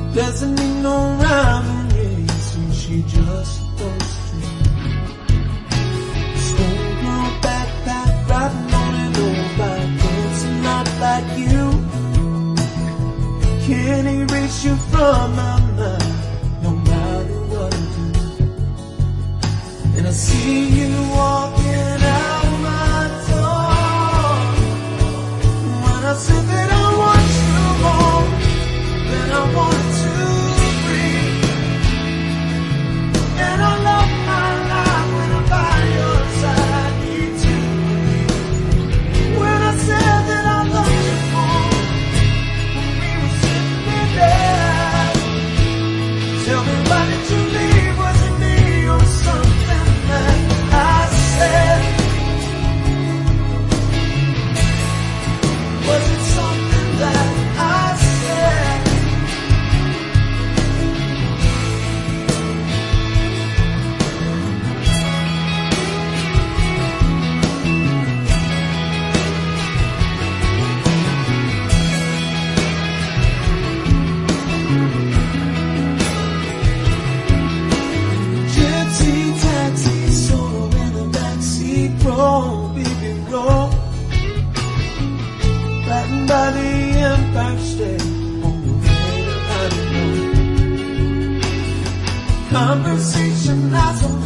Doesn't need no rhyme and reason, she just supposed to. Schoolgirl backpack, riding on an old bike, dancing not like you. Can't erase you from my mind, no matter what I do. And I see you walking out my door. When I said that I want you more than I want to breathe, and I love my life when I'm by your side. I need to breathe. When I said that I loved you more when we were sitting there, tell me why did you leave? Was it me or something that I said? Was it something that I said? Gypsy taxi, solo in the backseat, roll, baby, roll. Riding by the Empire State on the way to Hollywood. Conversation, lots of